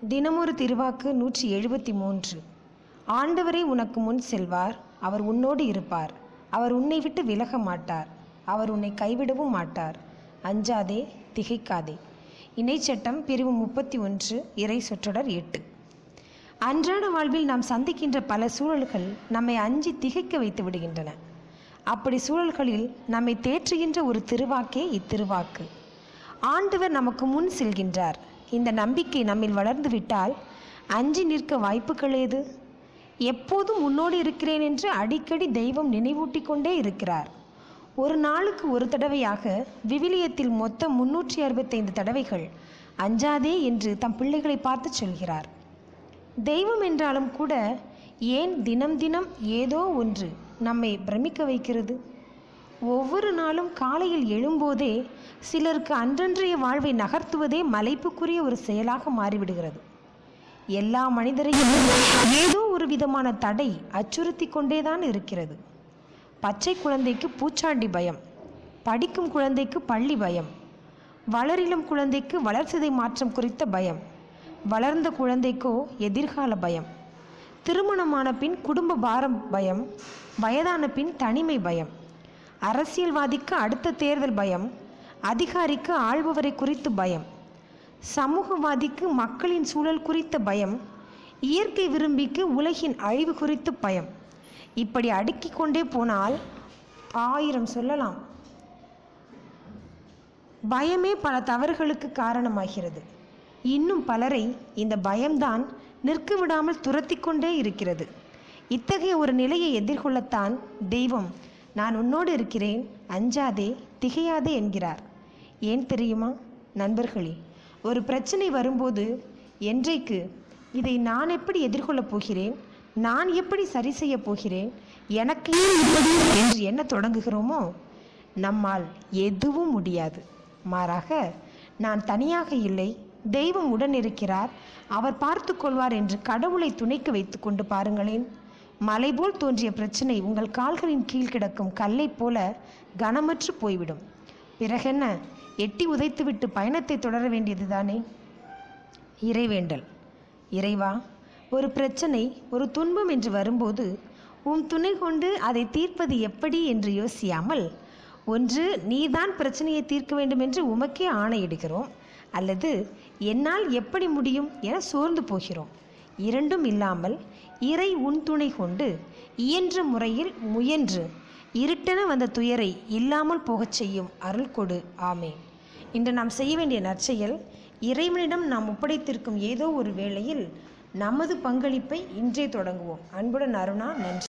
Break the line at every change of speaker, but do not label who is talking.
தினமொரு திருவாக்கு 173. ஆண்டவரே உனக்கு முன் செல்வார், அவர் உன்னோடு இருப்பார், அவர் உன்னை விட்டு விலக மாட்டார், அவர் உன்னை கைவிடவும் மாட்டார். அஞ்சாதே, திகைக்காதே. இணைச்சட்டம் பிரிவு 31, இறை சொற்றொடர் 8. அன்றாட வாழ்வில் நாம் சந்திக்கின்ற பல சூழல்கள் நம்மை அஞ்சி திகைக்க வைத்து விடுகின்றன. அப்படி சூழல்களில் நம்மை தேற்றுகின்ற ஒரு திருவாக்கே இத்திருவாக்கு. ஆண்டவர் நமக்கு முன் செல்கின்றார். இந்த நம்பிக்கை நம்மில் வளர்ந்து விட்டால் அஞ்சி நிற்க வாய்ப்புகள் ஏது? எப்போதும் உன்னோடு இருக்கிறேன் என்று அடிக்கடி தெய்வம் நினைவூட்டி கொண்டே இருக்கிறார். ஒரு நாளுக்கு ஒரு தடவையாக விவிலியத்தில் மொத்தம் 365 தடவைகள் அஞ்சாதே என்று தம் பிள்ளைகளை பார்த்து சொல்கிறார். தெய்வம் என்றாலும் கூட ஏன் தினம் தினம் ஏதோ ஒன்று நம்மை பிரமிக்க வைக்கிறது? ஒவ்வொரு நாளும் காலையில் எழும்போதே சிலருக்கு அன்றன்றைய வாழ்வை நகர்த்துவதே மலைப்புக்குரிய ஒரு செயலாக மாறிவிடுகிறது. எல்லா மனிதரையும் ஏதோ ஒரு விதமான தடை அச்சுறுத்தி கொண்டேதான் இருக்கிறது. பச்சை குழந்தைக்கு பூச்சாண்டி பயம், படிக்கும் குழந்தைக்கு பள்ளி பயம், வளரிளம் குழந்தைக்கு வளர்சிதை மாற்றம் குறித்த பயம், வளர்ந்த குழந்தைக்கோ எதிர்கால பயம், திருமணமான பின் குடும்ப பாரம் பயம், வயதான பின் தனிமை பயம், அரசியல்வாதிக்கு அடுத்த தேர்தல் பயம், அதிகாரிக்கு ஆள்பவரை குறித்து பயம், சமூகவாதிக்கு மக்களின் சூழல் குறித்த பயம், இயற்கை விரும்பிக்கு உலகின் அழிவு குறித்து பயம். இப்படி அடுக்கிக் கொண்டே போனால் 1000 சொல்லலாம். பயமே பல தவறுகளுக்கு காரணமாகிறது. இன்னும் பலரை இந்த பயம்தான் நிற்க விடாமல் துரத்தி கொண்டே இருக்கிறது. இத்தகைய ஒரு நிலையை எதிர்கொள்ளத்தான் தெய்வம் நான் உன்னோடு இருக்கிறேன், அஞ்சாதே, திகையாதே என்கிறார். ஏன் தெரியுமா நண்பர்களே? ஒரு பிரச்சனை வரும்போது என்றைக்கு இதை நான் எப்படி எதிர்கொள்ளப் போகிறேன், நான் எப்படி சரி செய்ய போகிறேன், எனக்கு என்று என்ன தொடங்குகிறோமோ நம்மால் எதுவும் முடியாது. மாறாக நான் தனியாக இல்லை, தெய்வம் உடன் இருக்கிறார், அவர் பார்த்து கொள்வார் என்று கடவுளை துணைக்கு வைத்து கொண்டு பாருங்களேன். மலை போல் தோன்றிய பிரச்சனை உங்கள் கால்களின் கீழ் கிடக்கும் கல்லை போல கனமற்று போய்விடும். பிறகென்ன, எட்டி உதைத்துவிட்டு பயணத்தை தொடர வேண்டியதுதானே. இறைவேண்டல். இறைவா, ஒரு பிரச்சனை, ஒரு துன்பம் என்று வரும்போது உம் துணை கொண்டு அதை தீர்ப்பது எப்படி என்று யோசியாமல், ஒன்று நீதான் பிரச்சனையை தீர்க்க வேண்டும் என்று உமக்கே ஆணையிடுகிறோம், அல்லது என்னால் எப்படி முடியும் என சோர்ந்து போகிறோம். இரண்டும் இல்லாமல் இறை உன் துணை கொண்டு இயன்ற முறையில் முயன்று இருட்டென வந்த துயரை இல்லாமல் போகச் செய்யும் அருள் கொடு. ஆமேன். இன்று நாம் செய்ய வேண்டிய நற்செயல், இறைவனிடம் நாம் ஒப்படைத்திருக்கும் ஏதோ ஒரு வேளையில் நமது பங்களிப்பை இன்றே தொடங்குவோம். அன்புடன் அருணா. நன்றி.